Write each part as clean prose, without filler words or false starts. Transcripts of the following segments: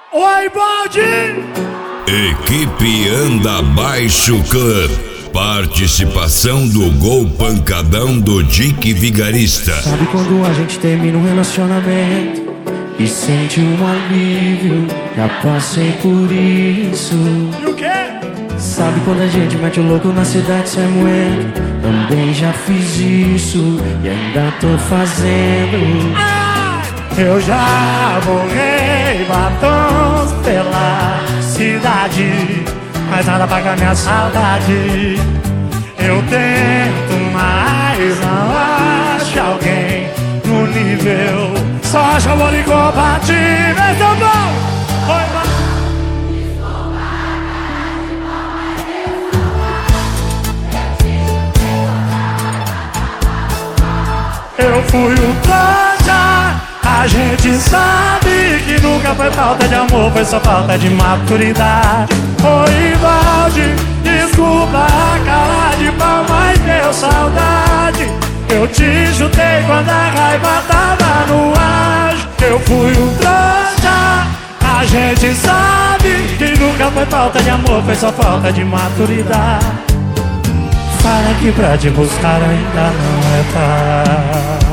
Oi, Baldi! Equipe Anda Baixo Club. Participação do Gol Pancadão do Dick Vigarista. Sabe quando a gente termina um relacionamento e sente um alívio? Já passei por isso. E o quê? Sabe quando a gente mete o louco na cidade sem moeda? Também já fiz isso e ainda tô fazendo. Eu já borrei batons pela cidade, mas nada paga minha saudade. Eu tento, mas não acho alguém no nível. Só acho amor incompatível. Então bom! Oi, eu fui um trouxa. A gente sabe que nunca foi falta de amor, foi só falta de maturidade. Oi, Valde, desculpa a cara de pau, mas deu saudade. Eu te chutei quando a raiva tava no ar. Eu fui um trouxa. A gente sabe que nunca foi falta de amor, foi só falta de maturidade. Fala que pra te buscar ainda não é tarde.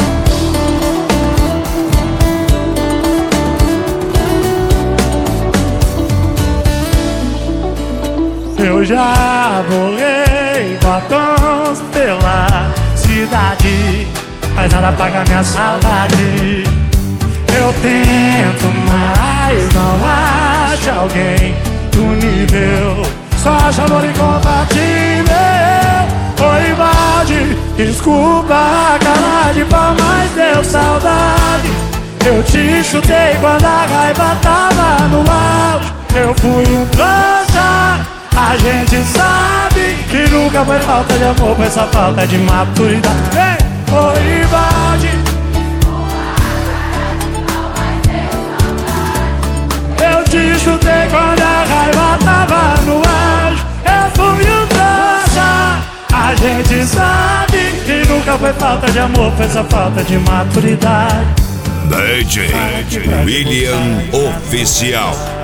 Eu já borrei batons pela cidade, mas nada paga minha saudade. Eu tento, mas não acho alguém do nível. Só acho amor incompatível. Oi, Valde, desculpa a cara de pau, mas deu saudade. Eu te chutei quando a raiva tava no auge. Eu fui um trouxa. A gente sabe que nunca foi falta de amor, foi só falta de maturidade. Ei, oi, Valde, eu te chutei quando a raiva tava no auge. Eu fui um trouxa. A gente sabe que nunca foi falta de amor, foi só falta de maturidade. DJ William Oficial.